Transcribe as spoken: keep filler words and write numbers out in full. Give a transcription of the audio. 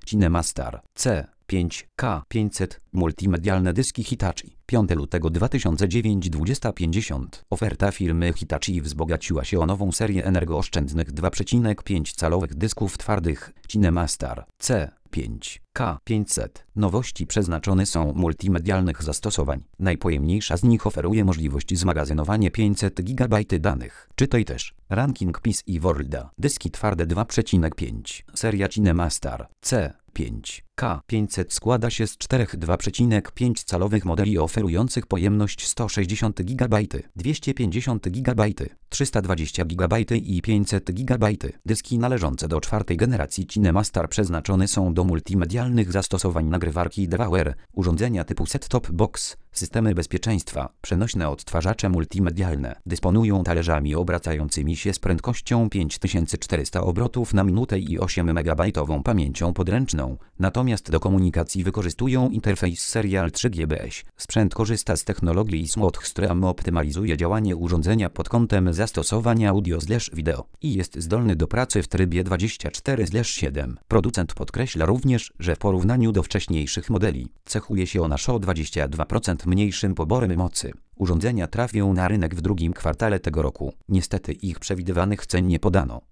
CinemaStar C pięć K pięćset multimedialne dyski Hitachi. piątego lutego dwa tysiące dziewiątego dwadzieścia pięćdziesiąt. Oferta firmy Hitachi wzbogaciła się o nową serię energooszczędnych dwa przecinek pięć calowych dysków twardych CinemaStar C pięć K pięćset. Nowości przeznaczone są multimedialnych zastosowań. Najpojemniejsza z nich oferuje możliwość zmagazynowania pięćset gigabajtów danych. Czytaj też ranking P I S i Worlda. Dyski twarde dwa przecinek pięć. Seria CinemaStar C pięć K pięćset składa się z czterech dwa przecinek pięć calowych modeli oferujących pojemność sto sześćdziesiąt gigabajtów, dwieście pięćdziesiąt gigabajtów, trzysta dwadzieścia gigabajtów i pięćset gigabajtów. Dyski należące do czwartej generacji CinemaStar przeznaczone są do multimedialnych zastosowań nagrywarki D V R, urządzenia typu set-top box, systemy bezpieczeństwa, przenośne odtwarzacze multimedialne. Dysponują talerzami obracającymi się z prędkością pięć tysięcy czterysta obrotów na minutę i osiem megabajtową pamięcią podręczną. Natomiast do komunikacji wykorzystują interfejs Serial trzy G B S. Sprzęt korzysta z technologii Smooth, która optymalizuje działanie urządzenia pod kątem zastosowania audio/wideo i jest zdolny do pracy w trybie dwadzieścia cztery siedem. Producent podkreśla również, że w porównaniu do wcześniejszych modeli cechuje się on aż o dwadzieścia dwa procent mniejszym poborem mocy. Urządzenia trafią na rynek w drugim kwartale tego roku. Niestety ich przewidywanych cen nie podano.